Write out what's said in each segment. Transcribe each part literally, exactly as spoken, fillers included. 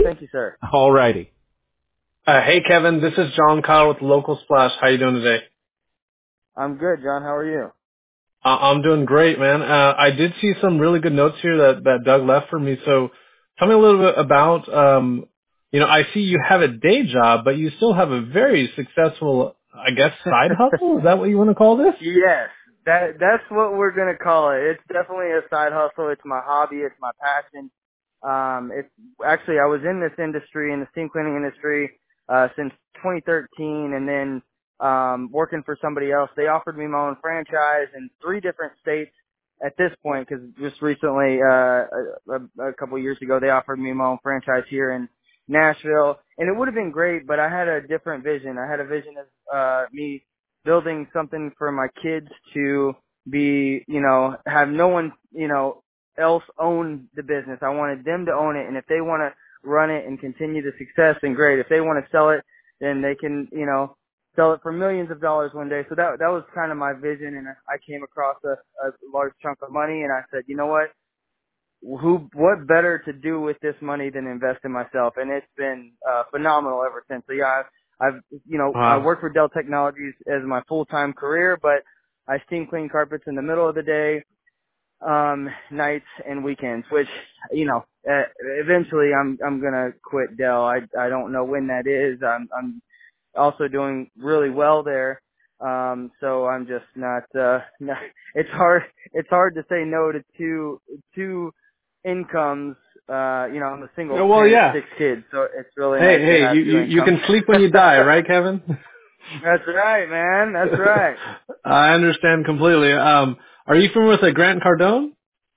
Thank you, sir. All righty. Uh, hey, Kevin. This is John Kyle with Local Splash. How you doing today? I'm good, John. How are you? Uh, I'm doing great, man. Uh, I did see some really good notes here that, that Doug left for me. So tell me a little bit about, um, you know, I see you have a day job, but you still have a very successful, I guess, side hustle. Is that what you want to call this? Yes, that that's what we're gonna call it. It's definitely a side hustle. It's my hobby. It's my passion. Um, it's actually I was in this industry, in the steam cleaning industry, uh, since twenty thirteen, and then um, working for somebody else. They offered me my own franchise in three different states at this point, because just recently, uh, a, a couple of years ago, they offered me my own franchise here in Nashville, and it would have been great, but I had a different vision. I had a vision of uh, me building something for my kids to be, you know, have no one, you know, else own the business. I wanted them to own it, and if they want to run it and continue the success, then great. If they want to sell it, then they can, you know, sell it for millions of dollars one day. So that that was kind of my vision, and I came across a, a large chunk of money, and I said, you know what? Who, what better to do with this money than invest in myself? And it's been uh, phenomenal ever since. So yeah, I've, I've, you know, I Wow. work for Dell Technologies as my full-time career, but I steam clean carpets in the middle of the day, um, nights and weekends, which, you know, uh, eventually I'm, I'm gonna quit Dell. I, I don't know when that is. I'm, I'm also doing really well there. Um, so I'm just not, uh, not, it's hard, it's hard to say no to two, two incomes. Uh, you know, I'm a single Yeah, well, parent of yeah. six kids, so it's really Hey, nice to hey, have you, two you, you incomes. can sleep when you die, right, Kevin? That's right, man. That's right. I understand completely. Um, are you familiar with uh, Grant Cardone?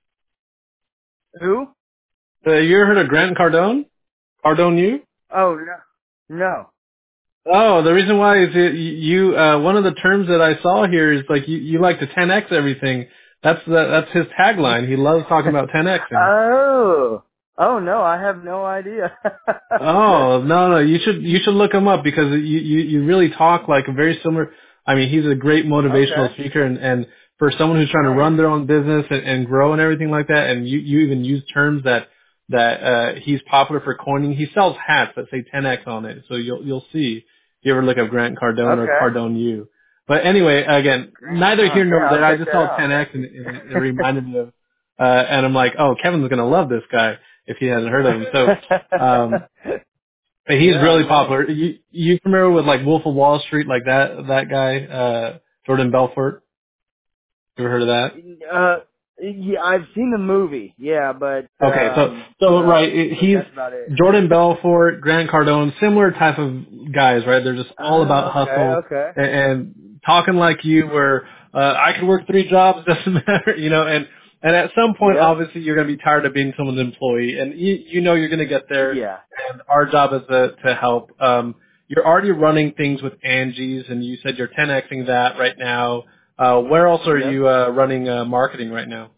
Who? Uh, you ever heard of Grant Cardone? Cardone you? Oh, no. No. Oh, the reason why is it, you, uh, one of the terms that I saw here is like you, you like to ten X everything. That's the, that's his tagline. He loves talking about ten Xing. Oh. Oh, no, I have no idea. Oh, no, no, you should, you should look him up because you, you, you really talk like a very similar, I mean, he's a great motivational Okay. speaker and, and for someone who's trying to Nice. run their own business and, and grow and everything like that, and you, you even use terms that, that, uh, he's popular for coining. He sells hats that say ten X on it, so you'll, you'll see if you ever look up Grant Cardone or Okay. Cardone U. But anyway, again, Great. neither Oh, here nor yeah, there. I'll I check just that saw out. ten X and, and it reminded me of, uh, and I'm like, oh, Kevin's gonna love this guy if he hasn't heard of him. So, um, but he's Yeah, really nice. popular. You you familiar with like Wolf of Wall Street, like that that guy, uh, Jordan Belfort? You ever heard of that? Uh, yeah, I've seen the movie. Yeah, but Okay, so um, so uh, right, it- but he's that's about it. Jordan Belfort, Grant Cardone, similar type of guys, right? They're just all about Oh, okay, hustle okay. and, and talking like you, where uh, I could work three jobs, doesn't matter, you know. And and at some point, Yep. obviously, you're going to be tired of being someone's employee, and you you know you're going to get there. Yeah. And our job is to to help. Um, you're already running things with Angie's, and you said you're ten Xing that right now. Uh, where else are Yep. you uh, running uh, marketing right now?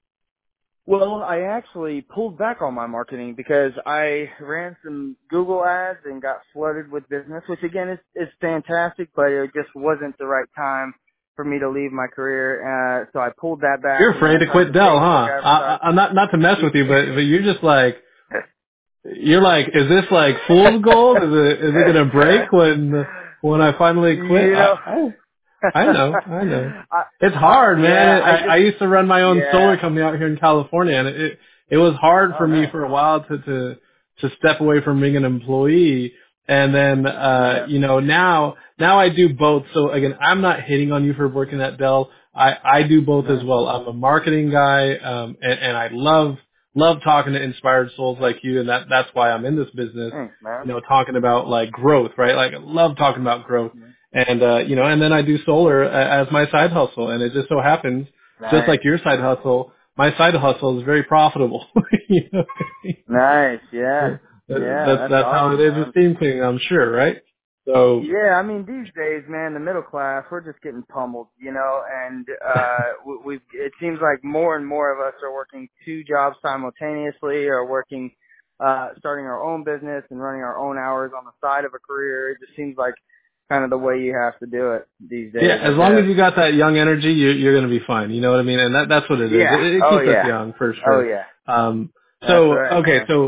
Well, I actually pulled back on my marketing because I ran some Google ads and got flooded with business, which again is is fantastic, but it just wasn't the right time for me to leave my career. Uh, so I pulled that back, You're and then afraid I to tried quit some Dell, Facebook huh? I, I, I'm advertising. not not to mess with you, but but you're just like you're like, is this like fool's gold? Is it is it gonna break when when I finally quit? you know, I I, I know, I know. I, It's I, hard, man. yeah, I I, I just, used to run my own yeah. solar company out here in California, and it it was hard Oh, for me nice. for a while to to to step away from being an employee, and then uh Yeah. you know now now I do both. So again, I'm not hitting on you for working at Dell. I I do both as Nice. well. I'm a marketing guy, um, and, and I love love talking to inspired souls like you, and that that's why I'm in this business. Thanks, man. You know, talking about like growth, right? Like I love talking about growth. Mhm. And, uh, you know, and then I do solar a- as my side hustle. And it just so happens, just Nice. like your side hustle, my side hustle is very profitable. you know? Nice. Yeah. That- Yeah. that's, That's that's how it awesome, is with man. steam cleaning, I'm sure, right? So, Yeah, I mean these days, man, the middle class, we're just getting pummeled, you know, and uh we, we've it seems like more and more of us are working two jobs simultaneously, or working uh starting our own business and running our own hours on the side of a career. It just seems like kind of the way you have to do it these yeah, days, I as long as guess. you got that young energy, you, you're going to be fine. You know what I mean? And that, that's what it is. Yeah. It, it Oh keeps us yeah. young, for Oh sure. yeah. Um, That's so, right, okay, man. so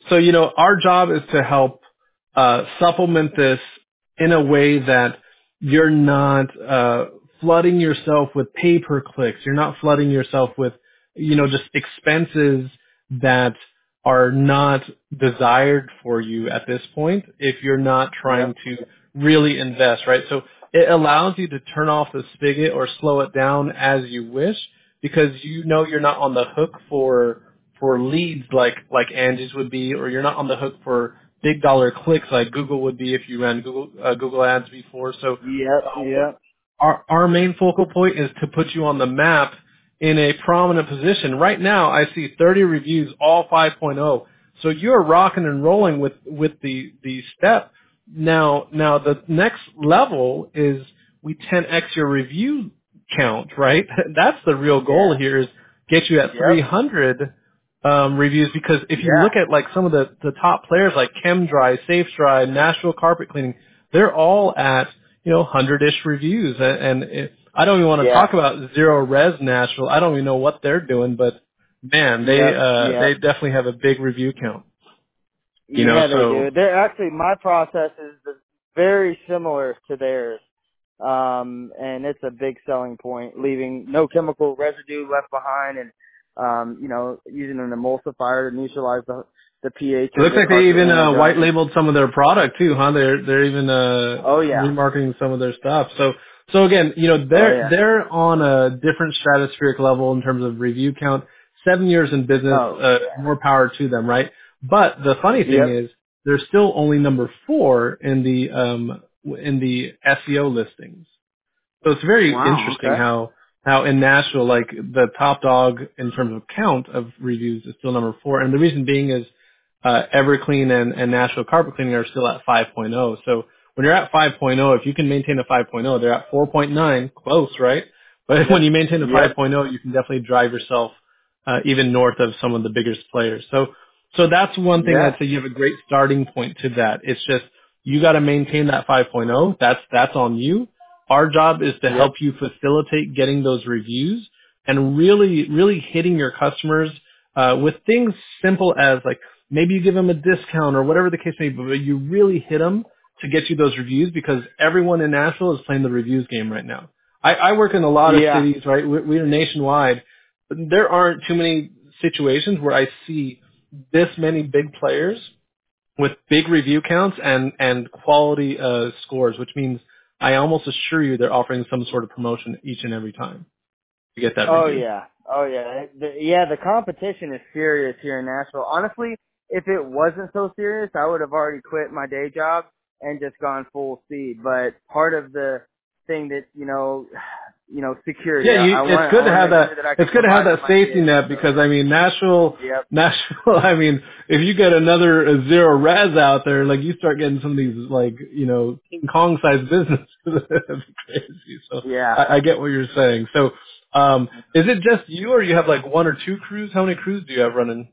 So, you know, our job is to help uh, supplement this in a way that you're not uh, flooding yourself with pay-per-clicks. You're not flooding yourself with, you know, just expenses that are not desired for you at this point if you're not trying Yep. to really invest, right? So it allows you to turn off the spigot or slow it down as you wish because you know you're not on the hook for for leads like like Angie's would be, or you're not on the hook for big dollar clicks like Google would be if you ran Google uh, Google Ads before. So Yep. uh, Yep. our our main focal point is to put you on the map in a prominent position. Right now, I see thirty reviews, all 5.0. So you're rocking and rolling with with the the step. Now now the next level is we ten x your review count, right? That's the real goal Yeah. here is get you at Yep. three hundred um, reviews because if you Yeah. look at like some of the, the top players like ChemDry, SafeDry, Nashville Carpet Cleaning, they're all at, you know, hundred-ish reviews. And, and it, I don't even want to Yeah. talk about Zero Res Nashville. I don't even know what they're doing, but man, they, Yep. uh, they Yep. definitely have a big review count, you know, Yeah, they so do. They're actually my process is very similar to theirs. Um, and it's a big selling point, leaving no chemical residue left behind and, um, you know, using an emulsifier to neutralize the, the pH it of looks the like they carpet even, when we're uh, white drying. labeled some of their product too, huh? They're, they're even, uh, Oh yeah. remarketing some of their stuff. So, so again, you know, Oh they're, yeah. they're on a different stratospheric level in terms of review count. Seven years in business, Oh uh, yeah. more power to them, right? But the funny thing Yep. is, they're still only number four in the, um, in the S E O listings. So it's very Wow. interesting Okay. how how in Nashville, like the top dog in terms of count of reviews is still number four, and the reason being is uh, Everclean and, and Nashville Carpet Cleaning are still at 5.0. So when you're at 5.0, if you can maintain a 5.0, they're at four point nine, close, right? But when Yep. you maintain a Yep. 5.0, you can definitely drive yourself uh, even north of some of the biggest players. So so that's one thing Yeah. I'd say you have a great starting point to that. It's just you got to maintain that 5.0. That's that's on you. Our job is to Yep. help you facilitate getting those reviews and really, really hitting your customers uh, with things simple as like maybe you give them a discount or whatever the case may be, but you really hit them to get you those reviews because everyone in Nashville is playing the reviews game right now. I, I work in a lot of Yeah. cities, right? We- We're nationwide. But there aren't too many situations where I see this many big players with big review counts and and quality uh, scores, which means I almost assure you they're offering some sort of promotion each and every time to get that Oh review. yeah, oh yeah, the, yeah. The competition is serious here in Nashville. Honestly, if it wasn't so serious, I would have already quit my day job and just gone full speed. But part of the thing that you know, you know, security. Yeah, I, you, I it's want, I good to want to have make that. sure that I can It's good to have provide for that my safety kids. net So, because I mean, Nashville, yep, Nashville. I mean, if you get another uh, zero res out there, like you start getting some of these like you know King Kong sized businesses. That'd be crazy. So yeah. I, I get what you're saying. So um, is it just you, or you have like one or two crews? How many crews do you have running?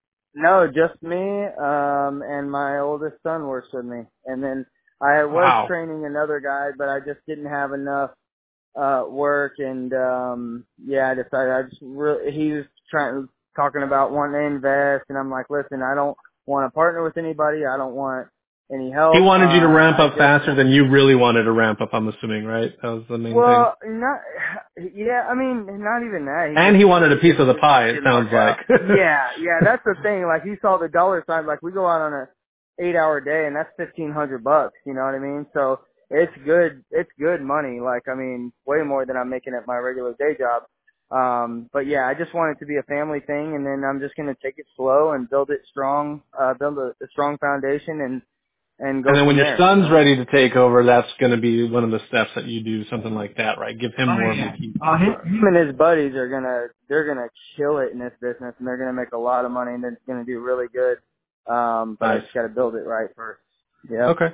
No, just me, um, and my oldest son works with me. And then I was Wow. training another guy, but I just didn't have enough uh work and um yeah, I decided I just really he was trying talking about wanting to invest and I'm like, listen, I don't want to partner with anybody, I don't want any He help. Uh wanted you to ramp I up just faster than you really wanted to ramp up, I'm assuming, right? That was the main thing. well, not yeah, I mean not even that. He And just he wanted a it piece just of the didn't pie, it didn't sounds work like. out. Yeah, yeah, that's the thing. Like he saw the dollar sign, like we go out on a eight hour day and that's fifteen hundred bucks, you know what I mean? So it's good it's good money. Like I mean, way more than I'm making at my regular day job. Um, but yeah, I just want it to be a family thing and then I'm just gonna take it slow and build it strong, uh build a, a strong foundation and and And go then from when your there, you son's know? ready to take over, that's going to be one of the steps that you do, something like that, right? Give him Oh more of the yeah. keys to Oh, the him, car. him and his buddies are gonna they're gonna kill it in this business, and they're gonna make a lot of money, and it's gonna do really good. Um, but I Nice. just got to build it right first. Yep. Okay.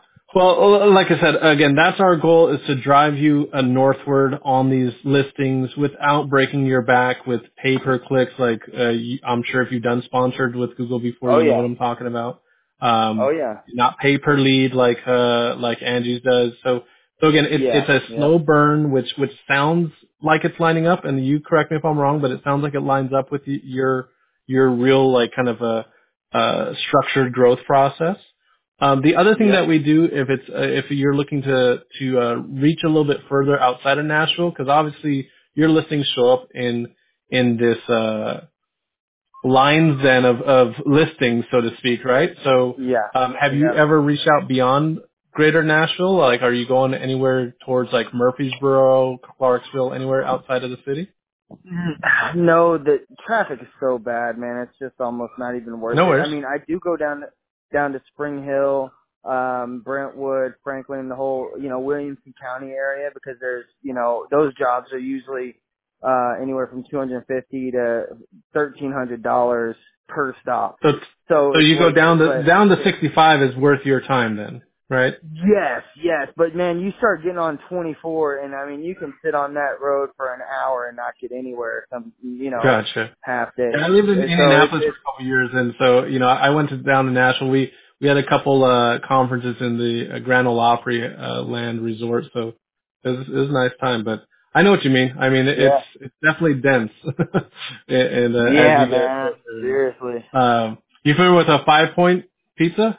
Well, like I said, again, that's our goal is to drive you uh, northward on these listings without breaking your back with pay-per-clicks. Like uh, you, I'm sure if you've done sponsored with Google before, Oh you know yeah. what I'm talking about. Oh Um, yeah. not pay-per-lead like uh, like Angie's does. So, so again, it's Yeah. it's a Yep. slow burn, which which sounds like it's lining up. And you correct me if I'm wrong, but it sounds like it lines up with y- your your real like kind of a uh, structured growth process. Um, the other thing Yep. that we do, if it's uh, if you're looking to to uh, reach a little bit further outside of Nashville, because obviously your listings show up in in this uh, lines then of of listings, so to speak, right? So, Yeah. um, have you Yep. ever reached out beyond Greater Nashville? Like, are you going anywhere towards like Murfreesboro, Clarksville, anywhere outside of the city? No, the traffic is so bad, man. It's just almost not even worth No it. I worries. mean, I do go down to, down to Spring Hill, um, Brentwood, Franklin, the whole, you know, Williamson County area because there's, you know, those jobs are usually uh anywhere from two hundred fifty to thirteen hundred dollars per stop. So, So so it's you go worth down it. to But down to it, sixty-five is worth your time then, right? yes, yes, but man, you start getting on twenty-four, and I mean, you can sit on that road for an hour and not get anywhere. Some, you know, Gotcha. half And I days. lived in And so it's Indianapolis for it's a couple of years, and so you know I went to down to Nashville. We we had a couple uh conferences in the uh, Grand Ole Opry uh, Land Resort, so it was, it was a nice time. But I know what you mean. I mean it's yeah, it's definitely dense, and, and uh, as yeah, you get man, closer. seriously. Um, you familiar with a Five Point Pizza?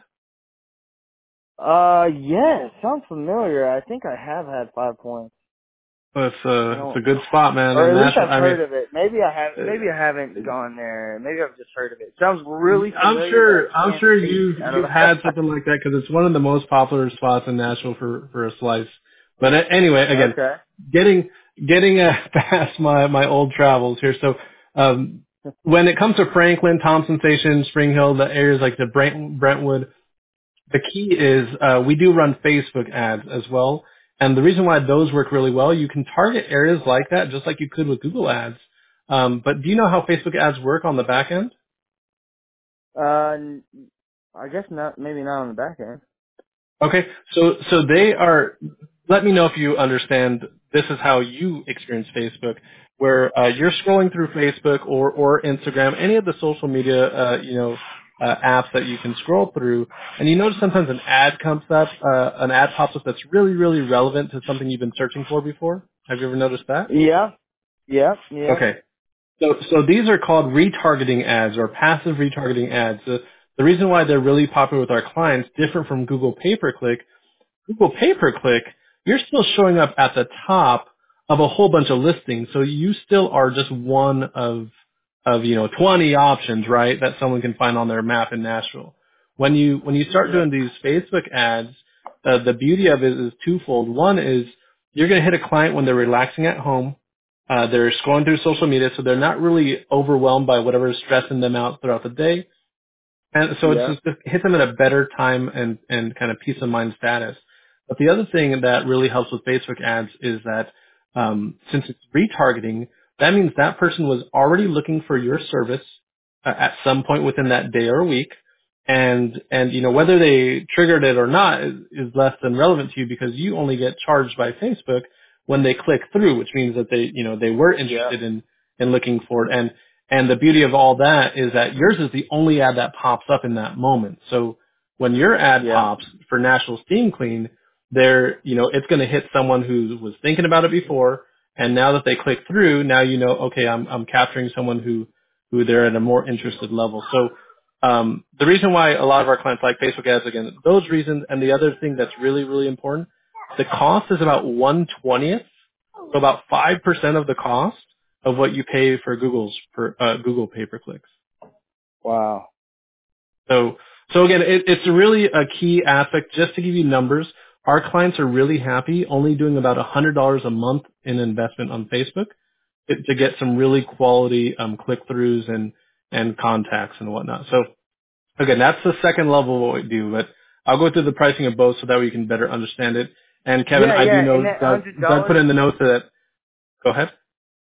Uh, yeah, it sounds familiar. I think I have had Five Points. Well, it's I a it's don't, a good spot, man, or in at least Nashville. I've I mean. heard of it. Maybe I have. Maybe I haven't Uh, gone there. Maybe I've just heard of it. Sounds really I'm familiar, but I sure. I'm can't sure speak. you've I don't you've had something like that because it's one of the most popular spots in Nashville for for a slice. But uh, anyway, know. again, Okay. getting getting uh, past my my old travels here. So um, when it comes to Franklin, Thompson Station, Spring Hill, the areas like the Brent, Brentwood, the key is uh, we do run Facebook ads as well. And the reason why those work really well, you can target areas like that just like you could with Google ads. Um, but do you know how Facebook ads work on the back end? Uh, n- I guess not. Maybe not on the back end. Okay, so so they are. Let me know if you understand. This is how you experience Facebook, where uh, you're scrolling through Facebook or or Instagram, any of the social media, uh, you know, uh, apps that you can scroll through, and you notice sometimes an ad comes up, uh, an ad pops up that's really really relevant to something you've been searching for before. Have you ever noticed that? Yeah. Yep. Yep. Okay, so so these are called retargeting ads or passive retargeting ads. The, the reason why they're really popular with our clients, different from Google pay per click, Google pay per click, you're still showing up at the top of a whole bunch of listings. So you still are just one of, of, you know, twenty options, right, that someone can find on their map in Nashville. When you, when you start Yep. doing these Facebook ads, uh, the beauty of it is twofold. One is you're going to hit a client when they're relaxing at home. Uh, they're scrolling through social media, so they're not really overwhelmed by whatever is stressing them out throughout the day. And so it's Yep. just to hit them at a better time and, and kind of peace of mind status. But the other thing that really helps with Facebook ads is that um, since it's retargeting, that means that person was already looking for your service uh, at some point within that day or week. And, and, you know, whether they triggered it or not is, is less than relevant to you because you only get charged by Facebook when they click through, which means that they, you know, they were Yep. interested in, in looking for it. And and the beauty of all that is that yours is the only ad that pops up in that moment. So when your ad Yep. pops for National Steam Clean, there, you know, it's going to hit someone who was thinking about it before. And now that they click through, now you know, okay, I'm, I'm capturing someone who, who they're at a more interested level. So, um, the reason why a lot of our clients like Facebook ads, again, those reasons. And the other thing that's really, really important, the cost is about one twentieth, so about five percent of the cost of what you pay for Google's for uh, Google pay per clicks. Wow. So so again, it, it's really a key aspect. Just to give you numbers, our clients are really happy only doing about one hundred dollars a month in investment on Facebook to to get some really quality um, click throughs and and contacts and whatnot. So again, that's the second level of what we do. But I'll go through the pricing of both so that we can better understand it. And Kevin, Yeah. I do Yeah. And know that Doug, hundred Doug put dollars. in the notes that. Go ahead.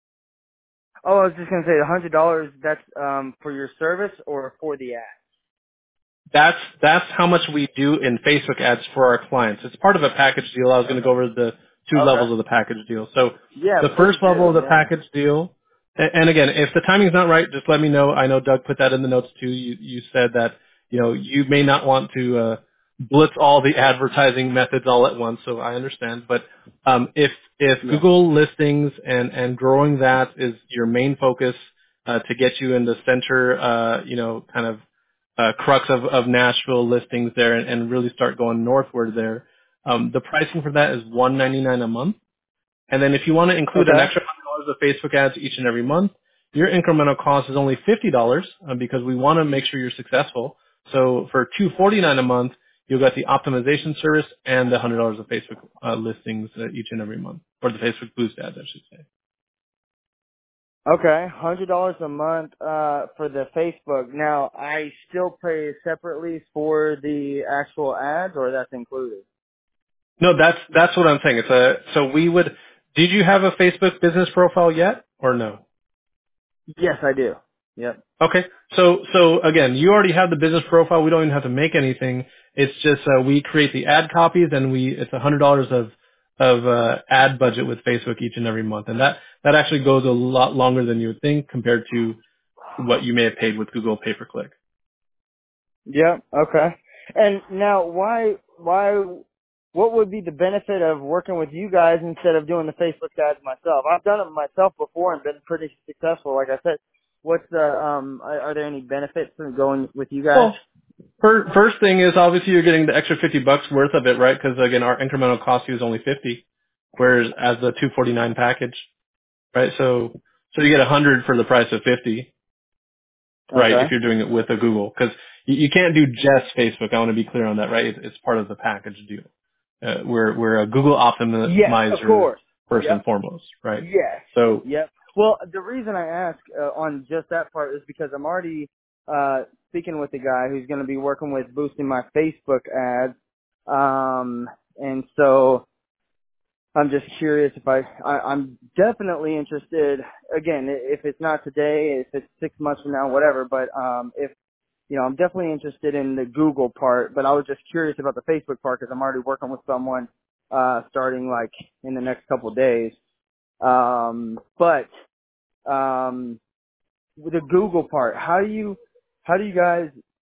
Oh, I was just gonna say the hundred dollars. That's um for your service or for the ad. That's that's how much we do in Facebook ads for our clients. It's part of a package deal. I was going to go over the two Okay. levels of the package deal. So Yeah. the Please first level of do. the Yeah. package deal, and, and again, if the timing's not right, just let me know. I know Doug put that in the notes too. You you said that you know you may not want to uh, blitz all the advertising methods all at once, so I understand. But um, if if Yeah. Google listings and and growing that is your main focus uh, to get you in the center, uh, you know, kind of uh, crux of, of Nashville listings there and, and really start going northward there. Um, the pricing for that is one ninety-nine a month. And then if you want to include an Okay. extra one hundred dollars of Facebook ads each and every month, your incremental cost is only fifty dollars uh, because we want to make sure you're successful. So for two forty-nine a month, you'll get the optimization service and the one hundred dollars of Facebook uh, listings uh, each and every month, or the Facebook boost ads, I should say. Okay, hundred dollars a month uh for the Facebook. Now I still pay separately for the actual ads, or that's included? No, that's that's what I'm saying. It's a so we would. Did you have a Facebook business profile yet, or no? Yes, I do. Yep. Okay. So, so again, you already have the business profile. We don't even have to make anything. It's just, uh, we create the ad copies and we, it's a hundred dollars of, of, uh, ad budget with Facebook each and every month. And that, that actually goes a lot longer than you would think compared to what you may have paid with Google pay per click. Yep. Okay. And now, why, why, what would be the benefit of working with you guys instead of doing the Facebook ads myself? I've done it myself before and been pretty successful. Like I said, what's the, um, are, are there any benefits from going with you guys? Well, fir- first thing is obviously you're getting the extra fifty bucks worth of it, right? Because again, our incremental cost to you is only fifty, whereas as the two forty-nine package, right? So, so you get a hundred for the price of fifty. Right, if Okay. you're doing it with a Google, because you, you can't do just Facebook. I want to be clear on that, right? It's, it's part of the package deal. Uh, we're we're a Google Yes, of optimizer course. first Yep. and foremost, right? Yes. So Yep. Well, the reason I ask uh, on just that part is because I'm already uh, speaking with a guy who's going to be working with boosting my Facebook ads, um, and so I'm just curious if I, I I'm definitely interested. Again, i- if it's not today, if it's six months from now, whatever. But um, if you know, I'm definitely interested in the Google part. But I was just curious about the Facebook part because I'm already working with someone uh, starting like in the next couple of days. Um, but um, with the Google part, how do you how do you guys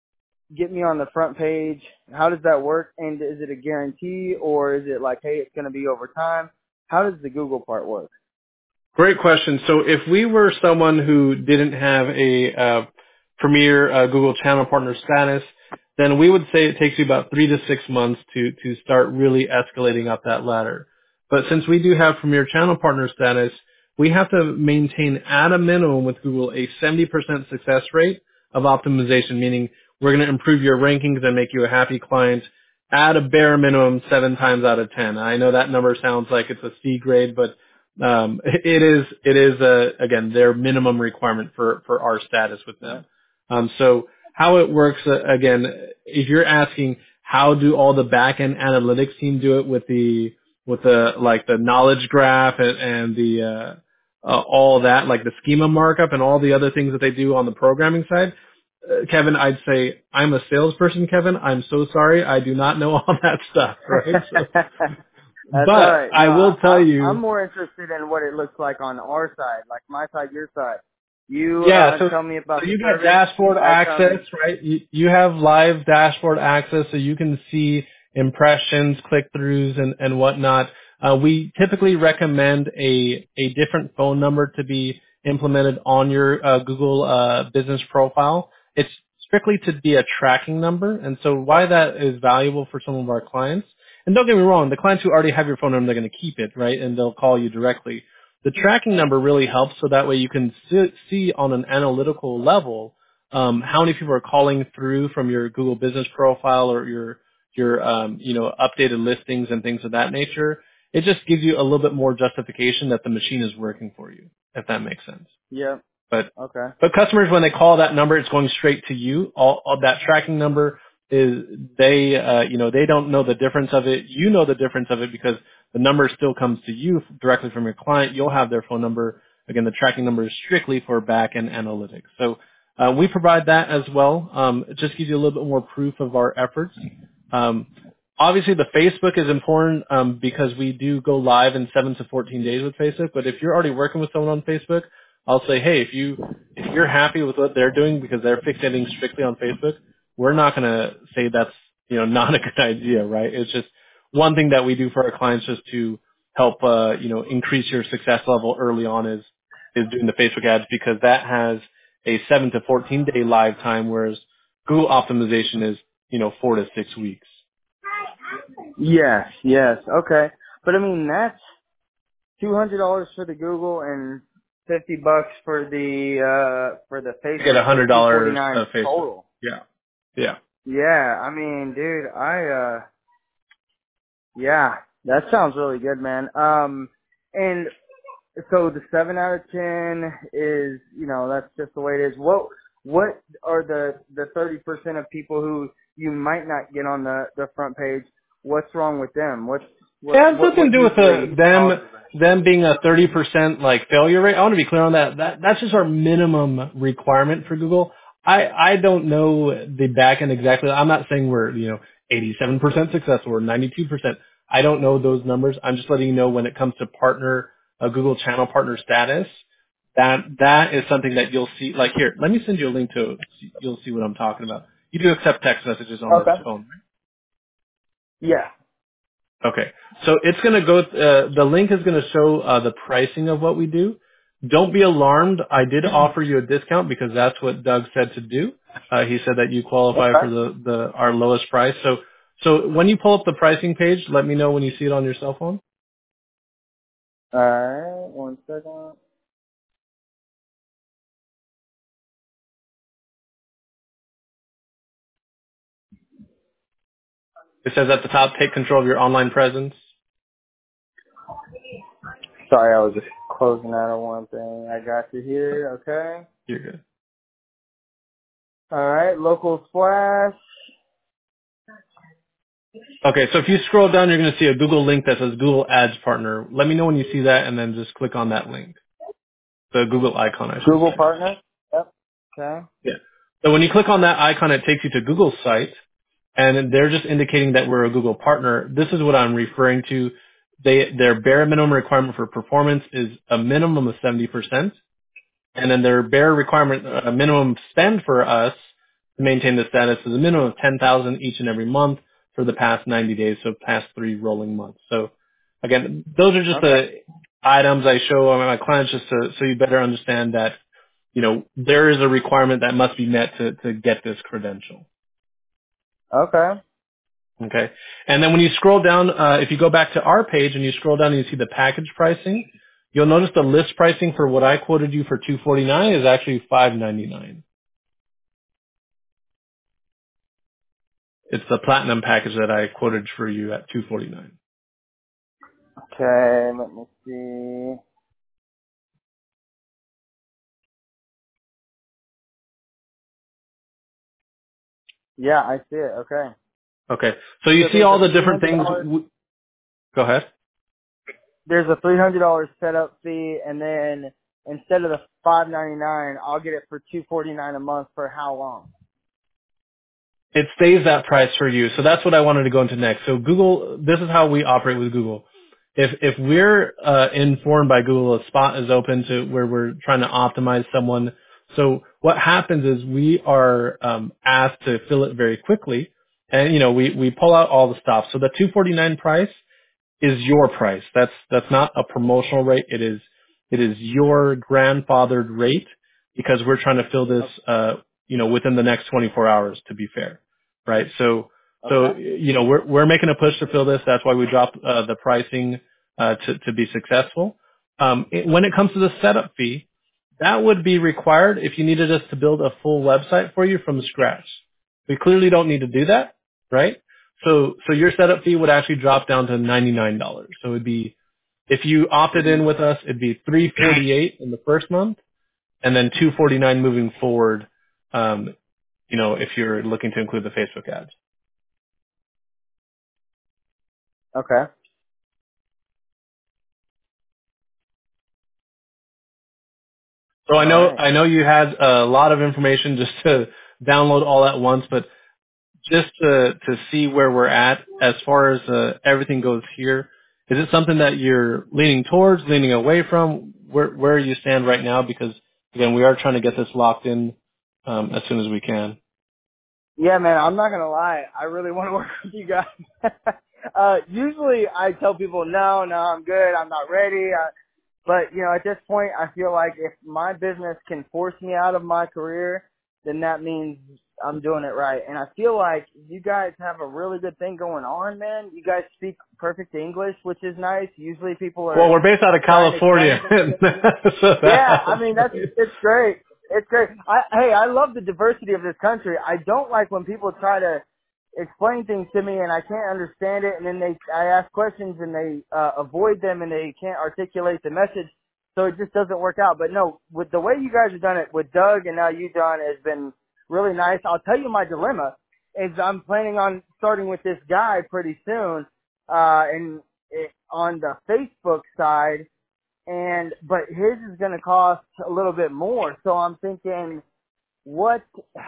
get me on the front page? How does that work? And is it a guarantee or is it like, hey, it's going to be over time? How does the Google part work? great question. So if we were someone who didn't have a uh, premier uh, Google channel partner status, then we would say it takes you about three to six months to to start really escalating up that ladder. But since we do have premier channel partner status, we have to maintain at a minimum with Google a seventy percent success rate of optimization, meaning we're going to improve your rankings and make you a happy client at a bare minimum seven times out of ten. I know that number sounds like it's a C grade, but um, it is, it is a, again, their minimum requirement for, for our status with Yeah. them. Um, so how it works, uh, again, if you're asking how do all the back-end analytics team do it with the, with the, like the knowledge graph and, and the, uh, uh, all that, like the schema markup and all the other things that they do on the programming side, uh, Kevin, I'd say I'm a salesperson, Kevin. I'm so sorry. I do not know all that stuff, right? So, That's all but right. I No, I, will tell I'm I'm you, more interested in what it looks like on our side, like my side, your side. You yeah, uh, so tell me so about the you got service. dashboard I'll tell access, you. right? You you have live dashboard access, so you can see impressions, click-throughs, and and whatnot. Uh, we typically recommend a a different phone number to be implemented on your uh, Google uh, business profile. It's strictly to be a tracking number, and so why that is valuable for some of our clients. And don't get me wrong, the clients who already have your phone number, they're going to keep it, right? And they'll call you directly. The tracking number really helps so that way you can see, see on an analytical level um, how many people are calling through from your Google business profile or your your um, you know updated listings and things of that nature. It just gives you a little bit more justification that the machine is working for you, if that makes sense. Yep. But Okay. but customers, when they call that number, it's going straight to you. All, all that tracking number is they uh, you know they don't know the difference of it. You know the difference of it because the number still comes to you directly from your client. You'll have their phone number. Again, the tracking number is strictly for back-end analytics. So uh, we provide that as well. Um, it just gives you a little bit more proof of our efforts. Um, obviously, the Facebook is important um, because we do go live in seven to fourteen days with Facebook. But if you're already working with someone on Facebook, I'll say, hey, if you if you're happy with what they're doing because they're fixating strictly on Facebook, we're not going to say that's you know not a good idea, right? It's just one thing that we do for our clients just to help uh, you know increase your success level early on is is doing the Facebook ads because that has a seven to fourteen day live time, whereas Google optimization is, you know, four to six weeks. Yes, yes, okay. But I mean, that's two hundred dollars for the Google and fifty bucks for the uh for the You get Facebook, a so hundred two dollars forty-nine uh, Facebook. total. Yeah. Yeah. Yeah, I mean, dude, I uh yeah, that sounds really good, man. Um and so the seven out of ten is, you know, that's just the way it is. What what are the the thirty percent of people who you might not get on the the front page? What's wrong with them? What's It what has what nothing to what do with uh, usually them causes that? them being a thirty percent like failure rate. I want to be clear on that. That that's just our minimum requirement for Google. I I don't know the back end exactly. I'm not saying we're, you know, eighty-seven percent successful or ninety-two percent. I don't know those numbers. I'm just letting you know when it comes to partner uh, Google channel partner status. That that is something that you'll see. Like here, let me send you a link to. You'll see what I'm talking about. You do accept text messages on this Okay. phone. Yeah. Okay. So it's going to go, uh, the link is going to show uh, the pricing of what we do. Don't be alarmed. I did offer you a discount because that's what Doug said to do. Uh, he said that you qualify for Okay. the, the, our lowest price. So, so when you pull up the pricing page, let me know when you see it on your cell phone. All right. One second. It says at the top, take control of your online presence. Sorry, I was just closing out on one thing. I got you here. Okay. You're good. All right. Local splash. Okay. So if you scroll down, you're going to see a Google link that says Google Ads Partner. Let me know when you see that and then just click on that link. The Google icon, I should Google say. partner. Yep. Okay. Yeah. So when you click on that icon, it takes you to Google's site, and they're just indicating that we're a Google partner. This is what I'm referring to. They, their bare minimum requirement for performance is a minimum of seventy percent, and then their bare requirement, a minimum spend for us to maintain the status is a minimum of ten thousand each and every month for the past ninety days, so past three rolling months. So again, those are just Okay. the items I show my clients just to, so you better understand that, you know, there is a requirement that must be met to, to get this credential. Okay. Okay. And then when you scroll down, uh, if you go back to our page and you scroll down and you see the package pricing, you'll notice the list pricing for what I quoted you for two forty-nine is actually five ninety-nine. It's the platinum package that I quoted for you at two forty-nine. Okay. Let me see. Yeah, I see it. Okay. Okay. So you So see there's all a the three different hundred things. dollars. W- Go ahead. There's a three hundred dollars setup fee, and then instead of the five ninety nine, I'll get it for two forty nine a month for how long? It stays that price for you. So that's what I wanted to go into next. So Google, this is how we operate with Google. If if we're uh, informed by Google, a spot is open to where we're trying to optimize someone. So what happens is we are um, asked to fill it very quickly, and you know we we pull out all the stops. So the two forty-nine price is your price. That's that's not a promotional rate. It is it is your grandfathered rate because we're trying to fill this Okay. uh you know within the next twenty-four hours to be fair. Right? So Okay. so you know we're we're making a push to fill this. That's why we dropped uh, the pricing uh to to be successful. Um it, when it comes to the setup fee, that would be required if you needed us to build a full website for you from scratch. We clearly don't need to do that, right? So, so your setup fee would actually drop down to ninety-nine dollars. So it'd be, if you opted in with us, it'd be three forty-eight in the first month and then two forty-nine moving forward, um, you know, if you're looking to include the Facebook ads. Okay. So I All know, right. I know you had a lot of information just to download all at once, but just to to see where we're at as far as uh, everything goes here. Is it something that you're leaning towards, leaning away from? Where where you stand right now? Because again, we are trying to get this locked in um, as soon as we can. Yeah, man, I'm not gonna lie. I really want to work with you guys. uh, usually I tell people, no, no, I'm good. I'm not ready. I, but, you know, at this point, I feel like if my business can force me out of my career, then that means I'm doing it right. And I feel like you guys have a really good thing going on, man. You guys speak perfect English, which is nice. Usually people Well, are we're based out of trying to explain California, something to me. so that Yeah, I helps, mean that's right? it's great. It's great. I hey, I love the diversity of this country. I don't like when people try to explain things to me and I can't understand it, and then they I ask questions and they uh, avoid them and they can't articulate the message, so it just doesn't work out. But no, with the way you guys have done it with Doug and now you, John, has been really nice. I'll tell you my dilemma is I'm planning on starting with this guy pretty soon, uh, and it, on the Facebook side. And but his is going to cost a little bit more. So I'm thinking, what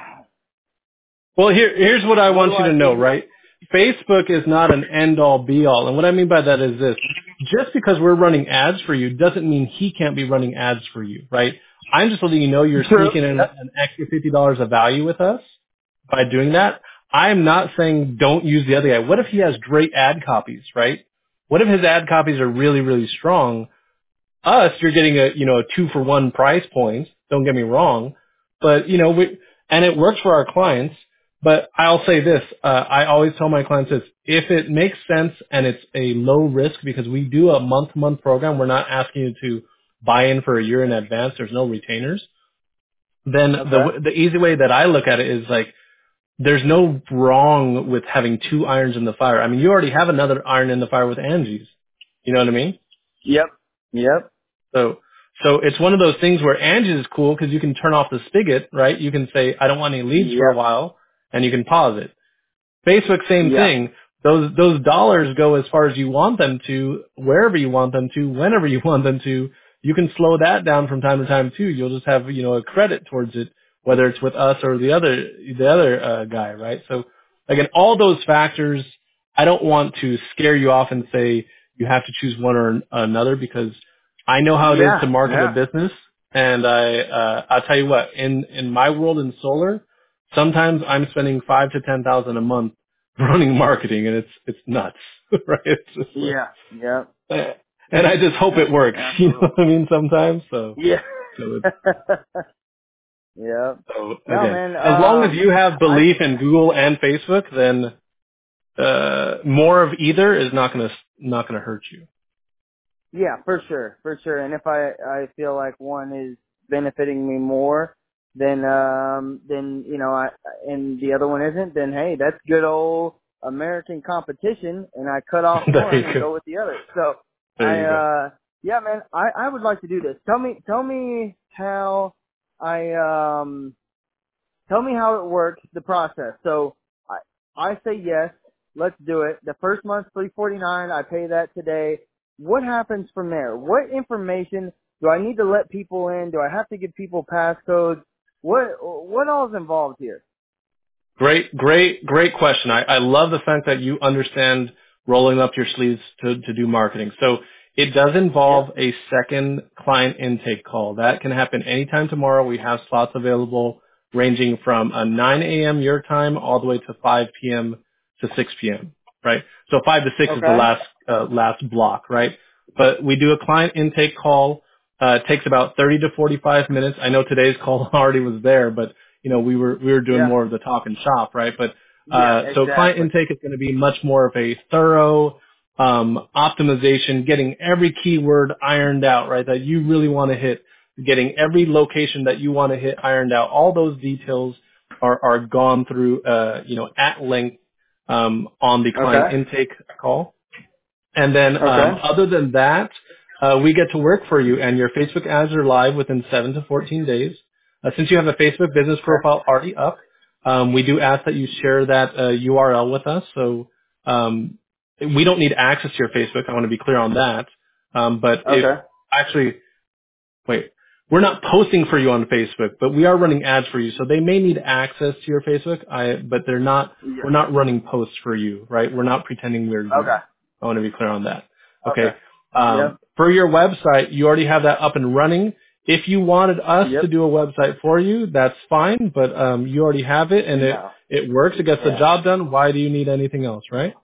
Well, here, here's what I what want do you I to know, do? right? Facebook is not an end-all, be-all. And what I mean by that is this. Just because we're running ads for you doesn't mean he can't be running ads for you, right? I'm just letting you know you're True. sneaking in Yep. an extra fifty dollars of value with us by doing that. I'm not saying don't use the other guy. What if he has great ad copies, right? What if his ad copies are really, really strong? Us, you're getting a, you know, a two for one price point. Don't get me wrong. But, you know, we, and it works for our clients. But I'll say this, uh, I always tell my clients this, if it makes sense and it's a low risk because we do a month to month program, we're not asking you to buy in for a year in advance. There's no retainers. Then Okay. the, the easy way that I look at it is like, there's no wrong with having two irons in the fire. I mean, you already have another iron in the fire with Angie's. You know what I mean? Yep. Yep. So, so it's one of those things where Angie's is cool because you can turn off the spigot, right? You can say, I don't want any leads for a Yep. while, and you can pause it. Facebook, same Yep. thing. Those those dollars go as far as you want them to, wherever you want them to, whenever you want them to. You can slow that down from time to time too. You'll just have you know a credit towards it, whether it's with us or the other the other uh, guy, right? So again, all those factors. I don't want to scare you off and say you have to choose one or another because I know how it is to Yeah. market a Yeah. business, and I uh, I'll tell you what in in my world in solar. Sometimes I'm spending five to ten thousand a month running marketing, and it's it's nuts, right? It's just like, Yeah. Yep. eh. And I just hope Yeah. it works. You know Absolutely. what I mean? Sometimes, so Yeah. so it's Yep. so No, again, man. as long as Um, you have I belief in Google and Facebook, then uh more of either is not gonna not gonna hurt you. Yeah, for sure, for sure. And if I I feel like one is benefiting me more, then um then you know I and the other one isn't, then hey, that's good old American competition, and I cut off There one you and go. go with the other. So There I you go. uh yeah, man, I I would like to do this. Tell me tell me how I um Tell me how it works, the process. So I I say yes, let's do it. The first month's three forty nine. I pay that today. What happens from there? What information do I need to let people in? Do I have to give people passcodes? What what all is involved here? Great, great, great question. I, I love the fact that you understand rolling up your sleeves to, to do marketing. So it does involve Yep. a second client intake call. That can happen anytime tomorrow. We have slots available ranging from a nine a.m. your time all the way to five p.m. to six p.m. Right? So five to six is the Okay. last, uh, last block, right? But we do a client intake call. Uh, it takes about thirty to forty-five minutes. I know today's call already was there, but you know, we were we were doing Yeah. more of the talk and shop, right? But Yeah. uh, so client Exactly. intake is going to be much more of a thorough um, optimization, getting every keyword ironed out, right? That you really want to hit, getting every location that you want to hit ironed out. All those details are are gone through, uh, you know, at length um, on the client Okay. intake call. And then um, Okay. other than that, uh, we get to work for you, and your Facebook ads are live within seven to fourteen days. Uh, since you have a Facebook business Okay. profile already up, um, we do ask that you share that uh, U R L with us. So um, we don't need access to your Facebook. I want to be clear on that. Um, but if Okay. actually, wait, we're not posting for you on Facebook, but we are running ads for you. So they may need access to your Facebook, I, but they're not. We're Yeah. not running posts for you, right? We're not pretending we're Okay. you. I want to be clear on that. Okay. Okay. Um, Yep. for your website, you already have that up and running. If you wanted us to Yep. do a website for you, that's fine, but um, you already have it and it, No. it works. It gets the Yeah. job done. Why do you need anything else, right?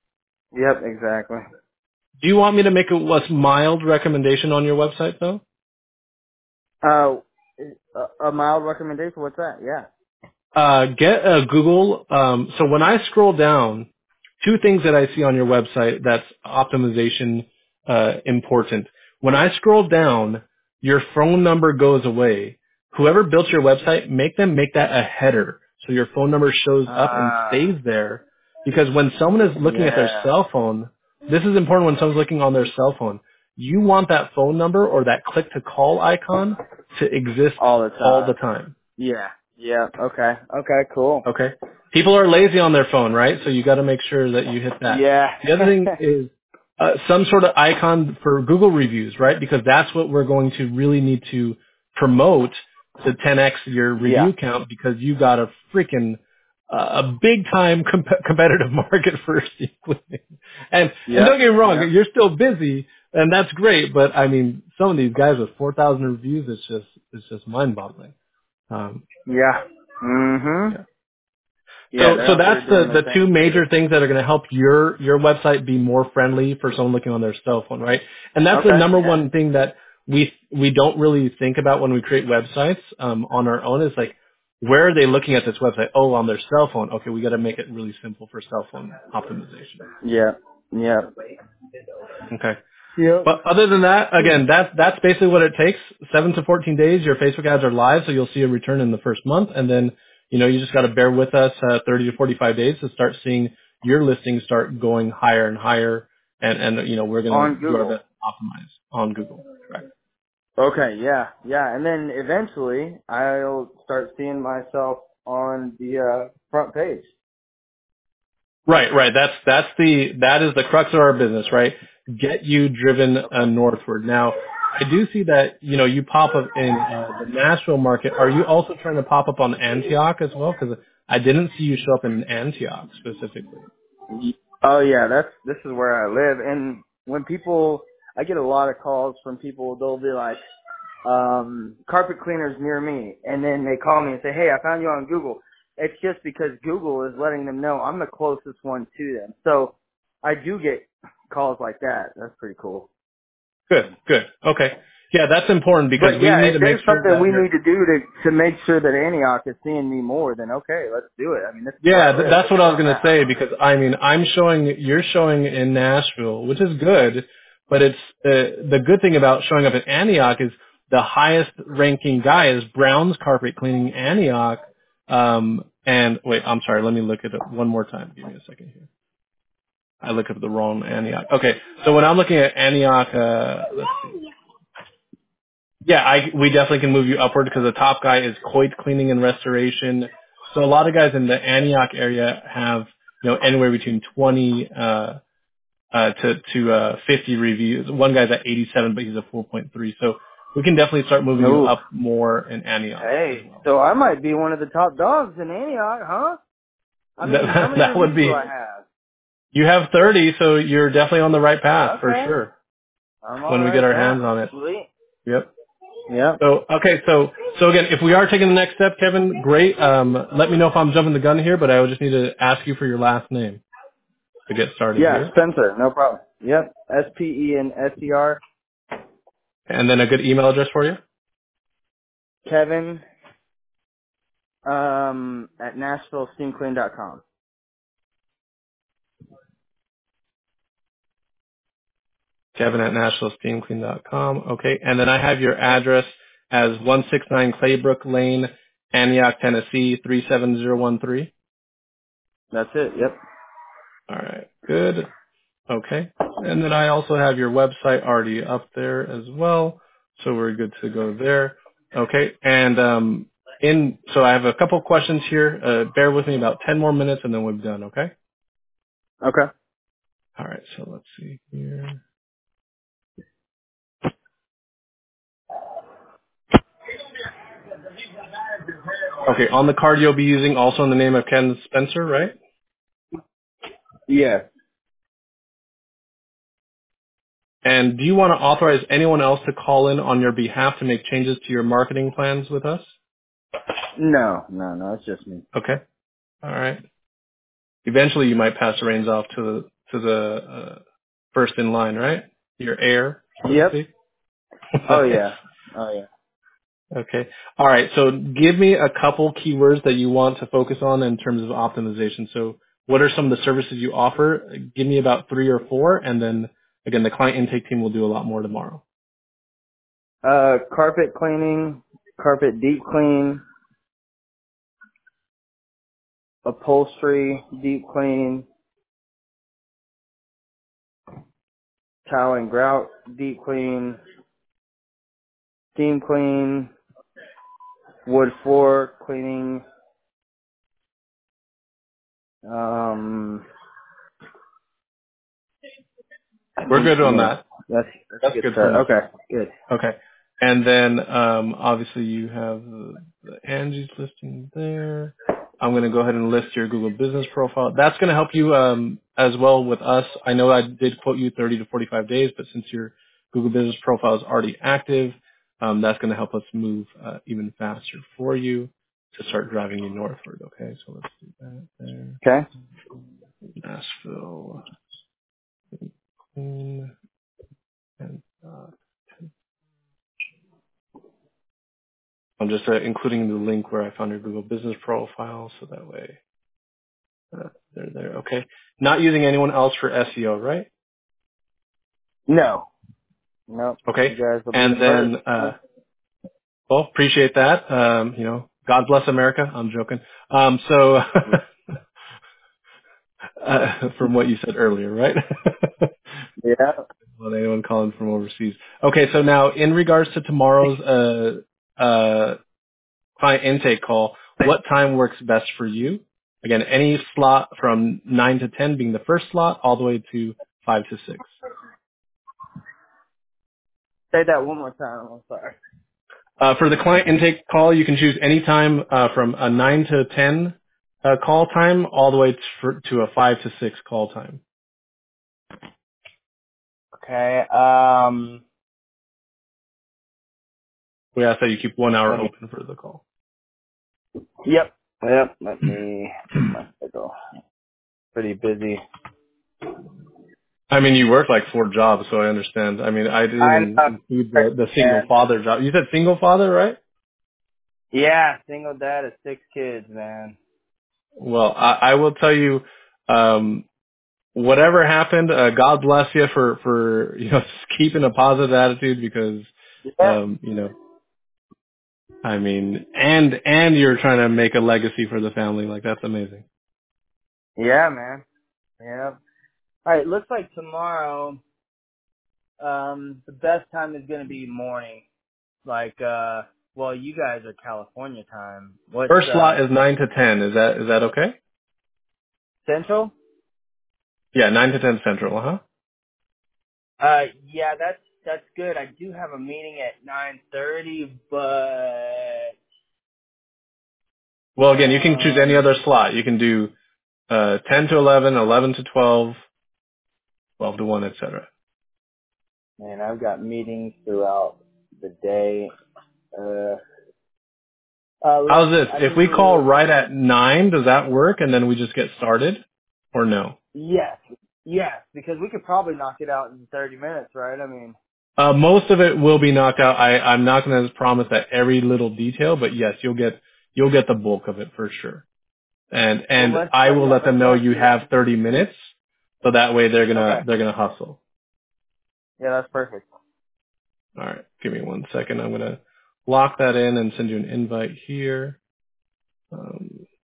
Yep. Exactly. Do you want me to make a, a mild recommendation on your website, though? Uh, a, a mild recommendation. What's that? Yeah. Uh, get a Google. Um, so when I scroll down, two things that I see on your website that's optimization uh, important. When I scroll down, your phone number goes away. Whoever built your website, make them make that a header so your phone number shows up and Uh, stays there. Because when someone is looking at their yeah, cell phone, this is important when someone's looking on their cell phone. You want that phone number or that click to call icon to exist all the all the time. time. Yeah, yeah. Okay, okay, cool. Okay. People are lazy on their phone, right? So you got to make sure that you hit that. Yeah, The other thing is uh, some sort of icon for Google reviews, right? Because that's what we're going to really need to promote to ten x your yeah, review count because you got a freaking uh, a big time comp- competitive market for sequencing. And and yeah, don't get me wrong, yeah, you're still busy and that's great, but I mean some of these guys with four thousand reviews, it's just it's just mind-boggling. Um, yeah. Mhm. yeah. Yeah, So, they're so out there that's doing the, their the two thing. major things that are going to help your, your website be more friendly for someone looking on their cell phone, right? And that's the Okay. number Yeah. one thing that we, we don't really think about when we create websites, um, on our own is like, where are they looking at this website? Oh, on their cell phone. Okay, we got to make it really simple for cell phone optimization. Yeah. Yeah. Okay. Yep. But other than that, again, that's that's basically what it takes. Seven to fourteen days, your Facebook ads are live, so you'll see a return in the first month, and then you know you just got to bear with us uh, thirty to forty-five days to start seeing your listings start going higher and higher, and and you know we're gonna On do our Google. best to optimize on Google. Correct. Okay. Yeah. Yeah. And then eventually I'll start seeing myself on the uh, front page. Right, right. That's that's the that is the crux of our business, right? Get you driven uh, northward. Now, I do see that you know you pop up in uh, the Nashville market. Are you also trying to pop up on Antioch as well? Because I didn't see you show up in Antioch specifically. Oh yeah, that's this is where I live. And when people, I get a lot of calls from people. They'll be like, um, carpet cleaners near me, and then they call me and say, "Hey, I found you on Google." It's just because Google is letting them know I'm the closest one to them. So I do get calls like that. That's pretty cool. Good, good. Okay, yeah, that's important because But we yeah, need if to make there's sure something that we you're. need to do to to make sure that Antioch is seeing me more, then okay, let's do it. I mean, this is where Yeah, I th- live. that's This what is I where was I'm going to at. say because I mean I'm showing you're showing in Nashville, which is good, but it's uh, the good thing about showing up at Antioch is the highest ranking guy is Brown's Carpet Cleaning Antioch. Um, and wait, I'm sorry, let me look at it one more time. Give me a second here. I looked up the wrong Antioch. Okay, so when I'm looking at Antioch, uh, let's see. Yeah, I we definitely can move you upward because the top guy is Coit Cleaning and Restoration. So a lot of guys in the Antioch area have you know anywhere between twenty uh, uh, to to uh, fifty reviews. One guy's at eighty-seven, but he's a four point three. So we can definitely start moving you Ooh. up more in Antioch as Hey, well. so I might be one of the top dogs in Antioch, huh? I mean, how That many that would reviews do be. I have? You have thirty, so you're definitely on the right path for Okay. sure. I'm on When the we get right our path. hands on it. Sweet. Yep. Yep. So okay, so so again, if we are taking the next step, Kevin, great. Um, let me know if I'm jumping the gun here, but I would just need to ask you for your last name to get started Yeah, here, Spencer, no problem. Yep. S P E N S E R. and then a good email address for you. Kevin um at Nashville Steam Clean dot com. Kevin at nashville steam clean dot com. Okay, and then I have your address as one sixty-nine Claybrook Lane, Antioch, Tennessee three seven zero one three. That's it. Yep. All right, good. Okay, and then I also have your website already up there as well, so we're good to go there. Okay, and um, in so I have a couple questions here. Uh, bear with me about ten more minutes, and then we're done. Okay. Okay. All right, so let's see here. Okay, on the card you'll be using also in the name of Ken Spencer, right? Yeah. And do you want to authorize anyone else to call in on your behalf to make changes to your marketing plans with us? No, no, no, it's just me. Okay. All right. Eventually, you might pass the reins off to the to the uh, first in line, right? Your heir, so to Yep. speak. Oh Nice. yeah. Oh yeah. Okay. All right. So give me a couple keywords that you want to focus on in terms of optimization. So what are some of the services you offer? Give me about three or four, and then again, the client intake team will do a lot more tomorrow. Uh, carpet cleaning, carpet deep clean, upholstery deep clean, tile and grout deep clean, steam clean, wood floor cleaning. Um, I We're think good on yeah, that. that's that's a That's good good for start. now. Okay, good. Okay. And then um, obviously you have the, the Angie's listing there. I'm going to go ahead and list your Google Business Profile. That's going to help you um, as well with us. I know I did quote you thirty to forty-five days, but since your Google Business Profile is already active, um, that's going to help us move uh, even faster for you to start driving you northward. Okay, so let's do that there. Okay. Nashville. Mm, and, uh, I'm just uh, including the link where I found your Google Business Profile, so that way uh, they're there. Okay. Not using anyone else for S E O, right? No, no, Okay. you guys will be the And first. then, uh, well, appreciate that. Um, you know, God bless America. I'm joking. Um, so, uh, from what you said earlier, right? Yeah. Well, anyone calling from overseas. Okay. So now, in regards to tomorrow's uh, uh, client intake call, what time works best for you? Again, any slot from nine to ten being the first slot, all the way to five to six. Say that one more time. I'm sorry. Uh, for the client intake call, you can choose any time uh, from a nine to ten uh, call time, all the way to, for, to a five to six call time. Okay. Um. We ask that you keep one hour Let me. open for the call. Yep. Yep. Let me check my schedule. Pretty busy. I mean, you work like four jobs, so I understand. I mean, I I didn't know. include the, the single And father job. You said single father, right? yeah, single dad of six kids, man. Well, I, I will tell you, um, whatever happened, uh, God bless you for, for, you know, just keeping a positive attitude because, Yeah. um, you know, I mean, and, and you're trying to make a legacy for the family. Like, that's amazing. Yeah, man. Yeah. All right. Looks like tomorrow, um, the best time is gonna be morning. Like, uh, well, you guys are California time. What's First slot uh is nine to ten. Is that, is that okay? Central? Yeah, nine to ten central, uh huh. Uh, yeah, that's that's good. I do have a meeting at nine thirty, but Well, again, you can choose any um, other slot. You can do, uh, ten to eleven, eleven to twelve, twelve to one, et cetera. man, I've got meetings throughout the day. Uh, uh, let's. How's this? I If can we call do right at nine, does that work? And then we just get started? Or no? yes, yes, because we could probably knock it out in thirty minutes, right? I mean, Uh, most of it will be knocked out. I, I'm not going to promise that every little detail, but yes, you'll get you'll get the bulk of it for sure. And well, and let's I let will yeah, let let's them know let's you do that. have thirty minutes, so that way they're Okay, gonna they're gonna hustle. yeah, that's perfect. All right, give me one second. I'm gonna lock that in and send you an invite here. Um,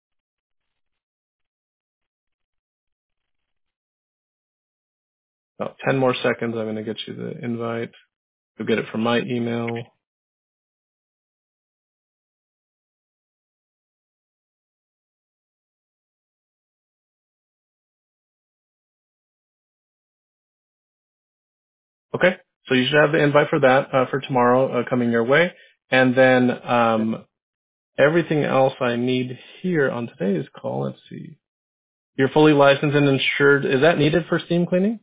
about ten more seconds. I'm gonna get you the invite. You'll get it from my email. Okay, so you should have the invite for that uh, for tomorrow uh, coming your way, and then um, everything else I need here on today's call. Let's see. You're fully licensed and insured. Is that needed for steam cleaning?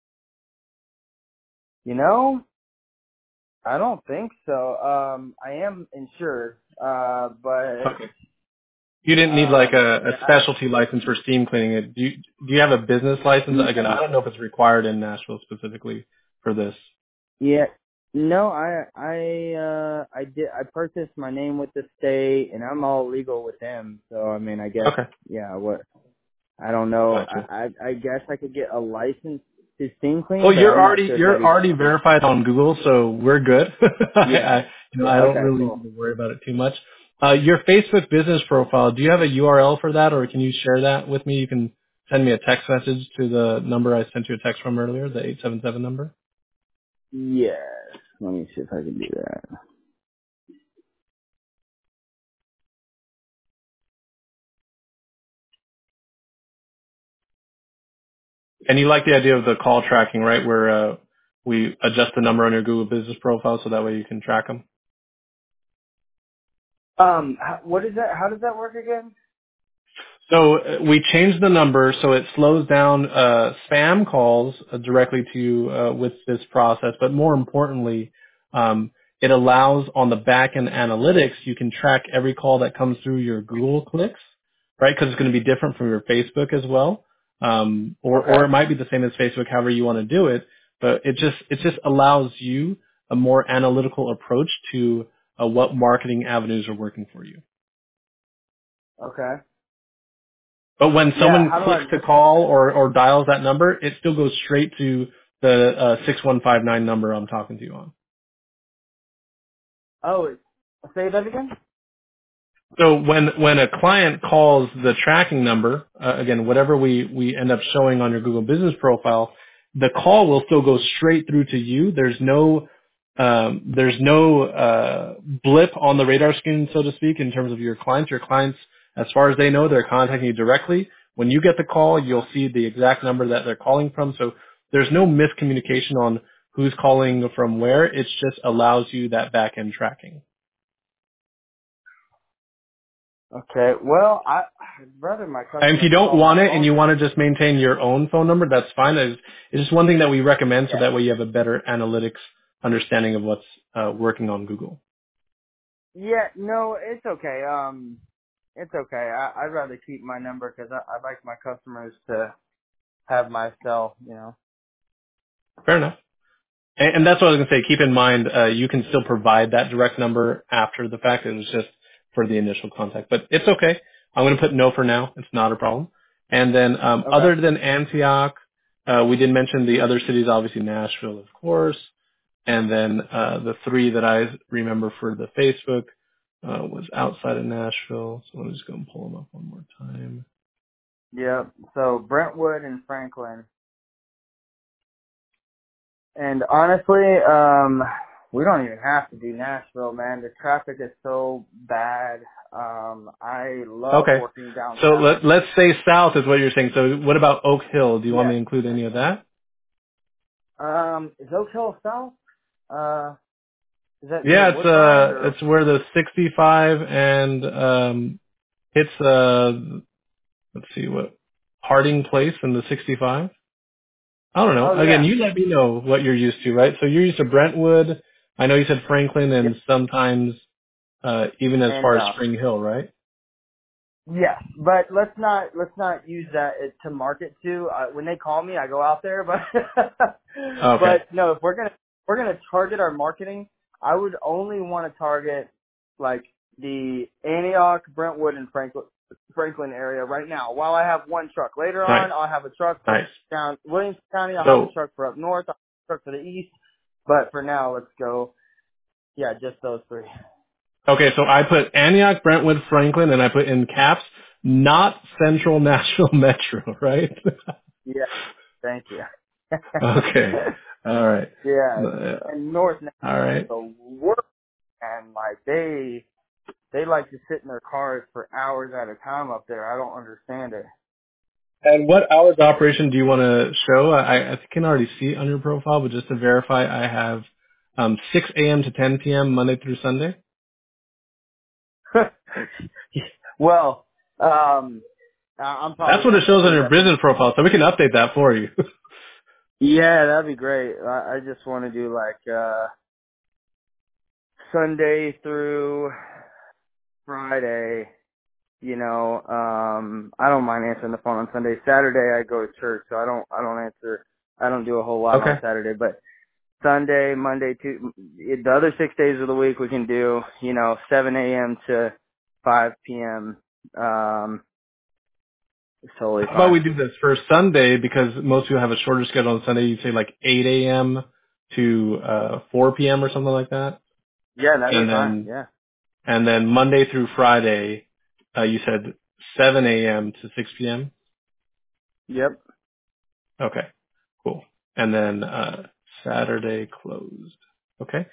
You know, I don't think so. Um, I am insured, uh, but Okay. You didn't need like um, a, a yeah, I, specialty license for steam cleaning. Do you, do you have a business license? Again, I don't know if it's required in Nashville specifically for this. yeah. No, I I uh I did I purchased my name with the state and I'm all legal with them. So I mean I guess Okay, yeah, what I don't know. gotcha. I I, I guess I could get a license to steam clean, Well, but you're I'm not already sure if you're that even already verified on Google, so we're good. I, Yeah. I you know Yeah, I don't okay, really need cool. to worry about it too much. Uh, your Facebook business profile. Do you have a U R L for that, or can you share that with me? You can send me a text message to the number I sent you a text from earlier, the eight seven seven number. Yes. Let me see if I can do that. And you like the idea of the call tracking, right? Where uh, we adjust the number on your Google business profile so that way you can track them. Um, h- what is that? How does that work again? So uh, we changed the number so it slows down uh, spam calls uh, directly to you uh, with this process. But more importantly, um, it allows on the back end analytics, you can track every call that comes through your Google clicks, right? Because it's going to be different from your Facebook as well. Um, or, Okay. or it might be the same as Facebook, however you want to do it. But it just, it just allows you a more analytical approach to uh, what marketing avenues are working for you. Okay. But when Yeah. someone How do I clicks to look at call that? or, or dials that number, it still goes straight to the uh, six one five nine number I'm talking to you on. Oh, it- say that again. So when when a client calls the tracking number, uh, again, whatever we, we end up showing on your Google Business profile, the call will still go straight through to you. There's no um, there's no uh, blip on the radar screen, so to speak, in terms of your clients. Your clients, as far as they know, they're contacting you directly. When you get the call, you'll see the exact number that they're calling from. So there's no miscommunication on who's calling from where. It just allows you that back end tracking. Okay. Well, I, I'd rather my And if you customers don't call my want it and phone. you want to just maintain your own phone number, that's fine. It's, it's just one thing that we recommend so Yeah. that way you have a better analytics understanding of what's uh, working on Google. Yeah. No, it's okay. Um, it's okay. I, I'd rather keep my number because I, I like my customers to have my cell. You know. Fair enough. And, and that's what I was going to say. Keep in mind, uh, you can still provide that direct number after the fact. It was just for the initial contact. But it's okay. I'm going to put no for now. It's not a problem. And then um, Okay. other than Antioch, uh, we did mention the other cities, obviously Nashville, of course. And then uh, the three that I remember for the Facebook uh, was outside of Nashville. So let me just go and pull them up one more time. Yep. So Brentwood and Franklin. And honestly, um, we don't even have to do Nashville, man. The traffic is so bad. Um, I love Okay. working So downtown. let, let's say south is what you're saying. So what about Oak Hill? Do you want Yeah. me to include any of that? Um, is Oak Hill South? Uh, is that near Yeah, it's Woodbine uh, or? it's where the sixty-five and um, hits uh, let's see what Harding Place in the sixty-five. I don't know. Oh Again, yeah. you let me know what you're used to, right? So you're used to Brentwood. I know you said Franklin Yeah. and sometimes uh, even as And far as uh, Spring Hill, right? yes, but let's not let's not use that as- to market to. Uh, when they call me, I go out there, but Okay. but no, if we're gonna we're gonna target our marketing, I would only want to target like the Antioch, Brentwood, and Franklin Franklin area right now. While I have one truck, later Nice. on I'll have a truck for Nice. down Williams County. I'll have a So, truck for up north. I'll have a truck for the east. But for now, let's go. Yeah, just those three. okay, so I put Antioch, Brentwood, Franklin, and I put in caps, not Central Nashville Metro, right? Yeah, thank you. Okay. All right. Yeah, Uh, and North all right. Nashville work, and like they they like to sit in their cars for hours at a time up there. I don't understand it. And what hours of operation do you want to show? I, I can already see it on your profile, but just to verify, I have um, six a.m. to ten p.m. Monday through Sunday. well, um, I- I'm probably That's what gonna it have to shows on change your that. To, business profile, so we can update that for you. yeah, that'd be great. I, I just want to do like uh Sunday through Friday. You know, um, I don't mind answering the phone on Sunday. Saturday I go to church, so I don't I don't answer. I don't do a whole lot on Okay. Saturday, but Sunday, Monday, to the other six days of the week we can do, you know, seven a.m. to five p.m. Um, it's totally How about fine. we do this for Sunday, because most people have a shorter schedule on Sunday. You say like eight a.m. to uh, four p.m. or something like that, Yeah, that'd be and fine. then Yeah. and then Monday through Friday, uh, you said seven a.m. to six p.m. Yep. Okay, cool. And then uh, Saturday closed. Okay.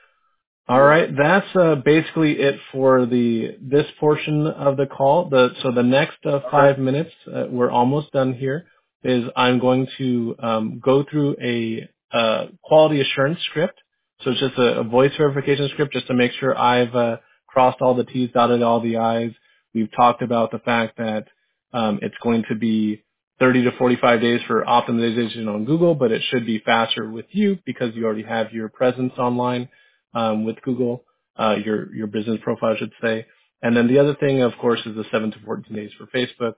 All Yeah. right, that's uh, basically it for the this portion of the call. The so the next uh, Okay. five minutes, uh, we're almost done here. Is I'm going to um, go through a uh, quality assurance script. So it's just a, a voice verification script, just to make sure I've uh, crossed all the T's, dotted all the I's. We've talked about the fact that um, it's going to be thirty to forty-five days for optimization on Google, but it should be faster with you because you already have your presence online um, with Google, uh, your your business profile, I should say. And then the other thing, of course, is the seven to fourteen days for Facebook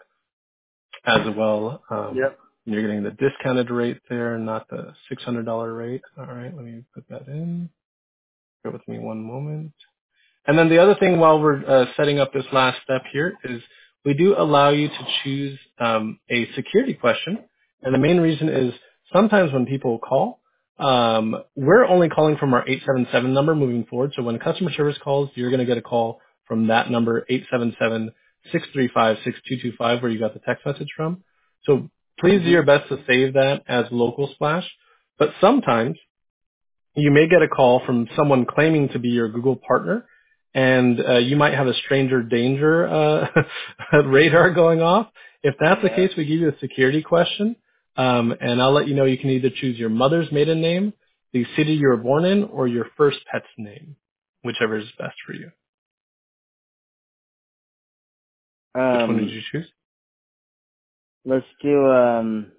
as well. Um, Yep. you're getting the discounted rate there, not the six hundred dollars rate. All right, let me put that in. Bear with me one moment. And then the other thing while we're uh, setting up this last step here is we do allow you to choose um, a security question. And the main reason is sometimes when people call, um, we're only calling from our eight seven seven number moving forward. So when customer service calls, you're going to get a call from that number, eight seven seven, six three five, six two two five, where you got the text message from. So please do Mhm. your best to save that as local splash. But sometimes you may get a call from someone claiming to be your Google partner, and uh, you might have a stranger danger uh, radar going off. If that's the Yeah. case, we give you a security question, um, and I'll let you know you can either choose your mother's maiden name, the city you were born in, or your first pet's name, whichever is best for you. Which one did Um, you choose? let's do um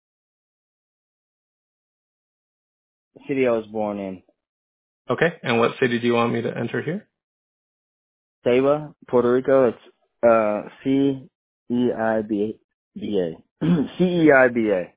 the city I was born in. Okay, and what city do you want me to enter here? Ceiba, Puerto Rico. It's uh C E I B B A. C E I B A.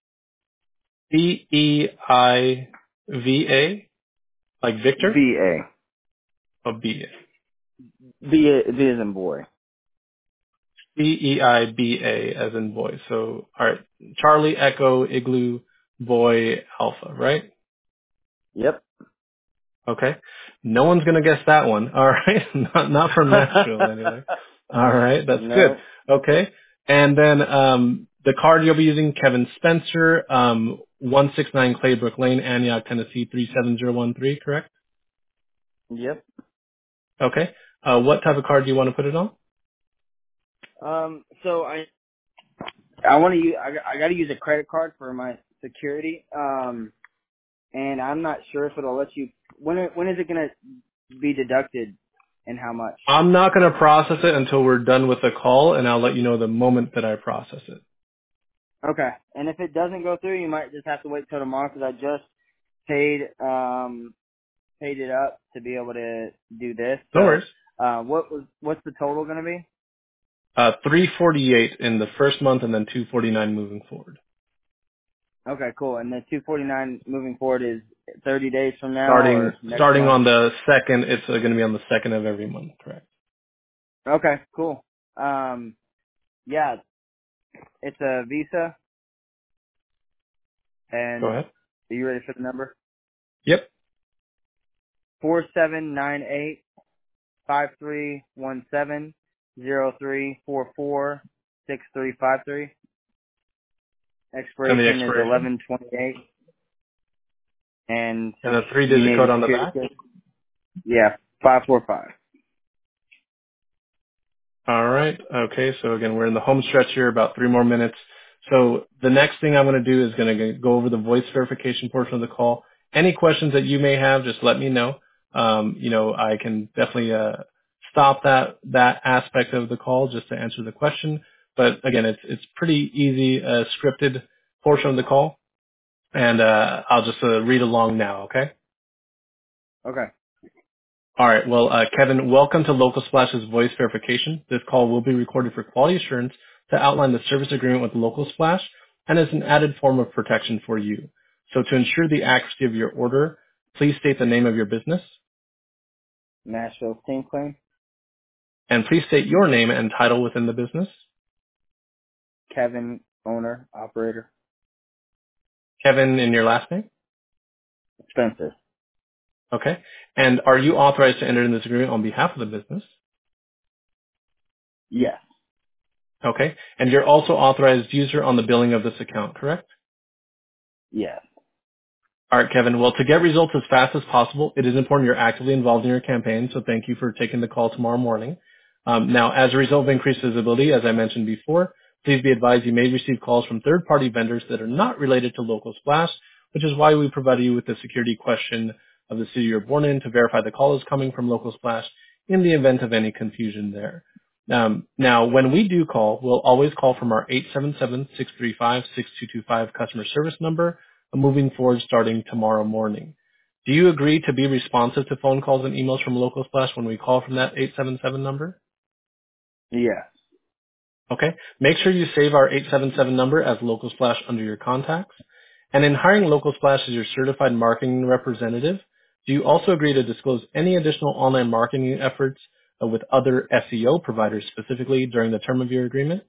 C E I V A, like Victor, V A. or B A? B A B as in boy. C E I B A as in boy. So, all right, Charlie Echo Igloo Boy Alpha, right? Yep. Okay. No one's gonna guess that one. All right, not not from Nashville anyway. All right, that's good. No. Okay, and then um, the card you'll be using, Kevin Spencer, um, one six nine Claybrook Lane, Antioch, Tennessee three seven zero one three, correct? Yep. Okay. Uh, what type of card do you want to put it on? Um. So I I want to use I, I got to use a credit card for my security. Um. And I'm not sure if it'll let you. When it, when is it gonna be deducted, and how much? I'm not going to process it until we're done with the call, and I'll let you know the moment that I process it. Okay. And if it doesn't go through, you might just have to wait till tomorrow because I just paid um paid it up to be able to do this. No So, worries. uh, what was what's the total gonna be? Uh, three forty-eight in the first month, and then two forty-nine moving forward. Okay, cool. And the two forty-nine moving forward is thirty days from now Starting or next starting month? on the second, it's uh, going to be on the second of every month, correct? Okay, cool. Um, yeah, it's a Visa, Go and ahead. are you ready for the number? Yep. Four seven nine eight five three one seven zero three four four six three five three. And the Expiration is expiration, eleven twenty eight, and and the you three-digit need a code on the security back. code. Yeah, five four five. All right. Okay. So again, we're in the home stretch here, about three more minutes. So the next thing I'm going to do is going to go over the voice verification portion of the call. Any questions that you may have, just let me know. Um, you know, I can definitely uh, stop that that aspect of the call just to answer the question. But again, it's it's pretty easy, uh, scripted portion of the call, and uh, I'll just uh, read along now. Okay. Okay. All right. Well, uh, Kevin, welcome to Local Splash's voice verification. This call will be recorded for quality assurance to outline the service agreement with Local Splash and is an added form of protection for you. So to ensure the accuracy of your order, please state the name of your business, Nashville Steam Clean. and please state your name and title within the business. Kevin, owner, operator. Kevin in your last name. Spencer. Okay. And are you authorized to enter in this agreement on behalf of the business? Yes. Okay. And you're also authorized user on the billing of this account, correct? Yes. All right, Kevin. Well, to get results as fast as possible, it is important you're actively involved in your campaign, so thank you for taking the call tomorrow morning. Um, now, as a result of increased visibility, as I mentioned before, please be advised you may receive calls from third-party vendors that are not related to Local Splash, which is why we provided you with the security question of the city you're born in to verify the call is coming from Local Splash in the event of any confusion there. Um, now, when we do call, we'll always call from our eight seven seven, six three five, six two two five customer service number, moving forward starting tomorrow morning. Do you agree to be responsive to phone calls and emails from Local Splash when we call from that eight seven seven number? Yes. Okay. Make sure you save our eight seven seven number as Local Splash under your contacts. And in hiring Local Splash as your certified marketing representative, do you also agree to disclose any additional online marketing efforts uh, with other S E O providers specifically during the term of your agreement?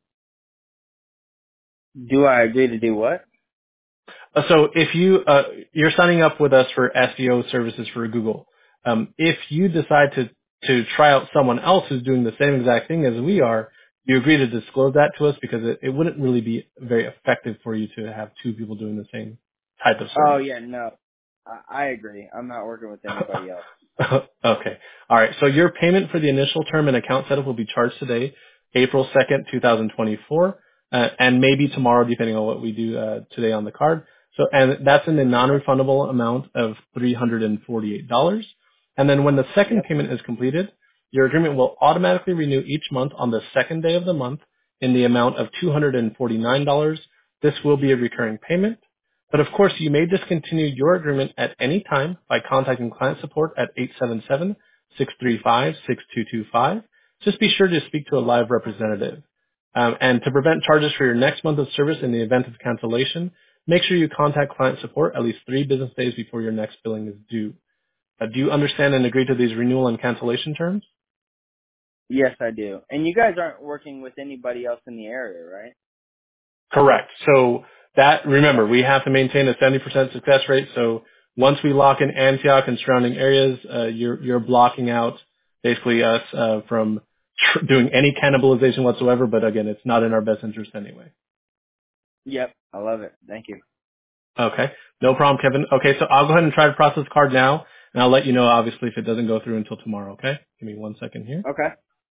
Do I agree to do what? Uh, So if you uh, you're signing up with us for S E O services for Google, um, if you decide to to try out someone else who's doing the same exact thing as we are, you agree to disclose that to us because it, it wouldn't really be very effective for you to have two people doing the same type of Oh service. yeah, no. I, I agree. I'm not working with anybody else. Okay. All right. So your payment for the initial term and account setup will be charged today, April second, twenty twenty-four, uh, and maybe tomorrow, depending on what we do uh, today on the card. So, and that's in the non-refundable amount of three hundred forty-eight dollars. And then when the second Yep. payment is completed, your agreement will automatically renew each month on the second day of the month in the amount of two hundred forty-nine dollars. This will be a recurring payment. But of course, you may discontinue your agreement at any time by contacting client support at eight seven seven, six three five, six two two five. Just be sure to speak to a live representative. Um, and to prevent charges for your next month of service in the event of cancellation, make sure you contact client support at least three business days before your next billing is due. Uh, do you understand and agree to these renewal and cancellation terms? Yes, I do. And you guys aren't working with anybody else in the area, right? Correct. So that, remember, Okay. we have to maintain a seventy percent success rate. So once we lock in Antioch and surrounding areas, uh, you're, you're blocking out basically us uh, from tr- doing any cannibalization whatsoever. But again, it's not in our best interest anyway. Yep. I love it. Thank you. Okay. No problem, Kevin. Okay. So I'll go ahead and try to process the card now, and I'll let you know, obviously, if it doesn't go through until tomorrow. Okay. Give me one second here. Okay.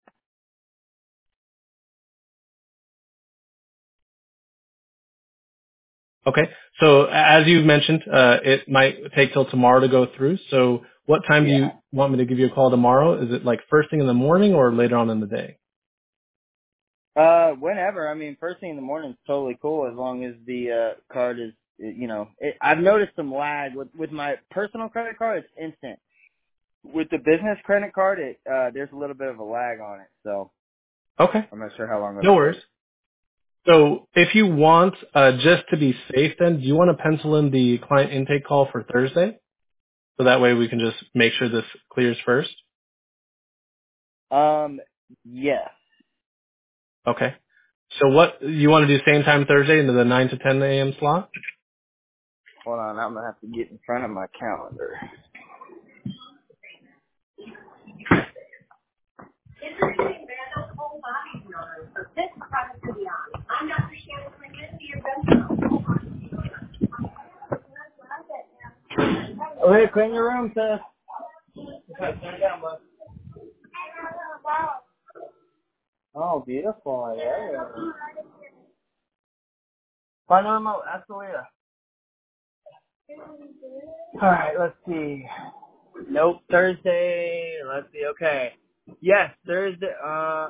Okay. So as you've mentioned, uh, it might take till tomorrow to go through. So what time do you Yeah. want me to give you a call tomorrow? Is it like first thing in the morning or later on in the day? Uh, whenever. I mean, first thing in the morning is totally cool as long as the uh card is, you know. It, I've noticed some lag with with my personal credit card. It's instant. With the business credit card, it uh there's a little bit of a lag on it, so Okay. I'm not sure how long No it'll worries. take. So if you want, uh, just to be safe then, do you want to pencil in the client intake call for Thursday? So that way we can just make sure this clears first? Um, yes. Okay. So what, you want to do same time Thursday into the nine to ten a.m. slot? Hold on, I'm gonna have to get in front of my calendar. Okay, clean your room, sis. Okay, turn it down, bud. Oh, beautiful. Yeah. Find the remote. Ask the waiter. All right, let's see. Nope, Thursday. Let's see. Okay. Yes, Thursday. Uh,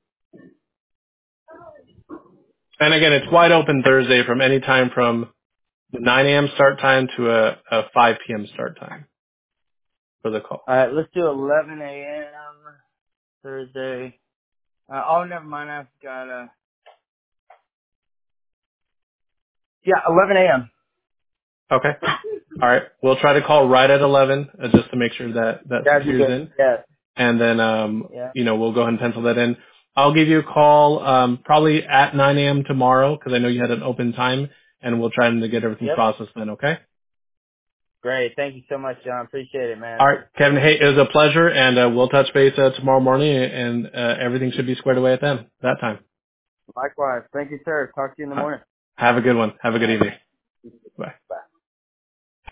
And again, it's wide open Thursday from any time from the nine a.m. start time to a, a five p.m. start time for the call. all right, let's do eleven a.m. Thursday. Uh, oh, never mind. I've got a. Yeah, eleven a.m. Okay. All right. We'll try to call right at eleven uh, just to make sure that that That'd be secures good. in. Yes. And then, um, Yeah. you know, we'll go ahead and pencil that in. I'll give you a call um, probably at nine a.m. tomorrow because I know you had an open time, and we'll try to get everything Yep. processed then, okay? Great. Thank you so much, John. Appreciate it, man. All right, Kevin, hey, it was a pleasure, and uh, we'll touch base uh, tomorrow morning, and uh, everything should be squared away at then, that time. Likewise. Thank you, sir. Talk to you in the All right. morning. Have a good one. Have a All good right. evening. Bye. Bye.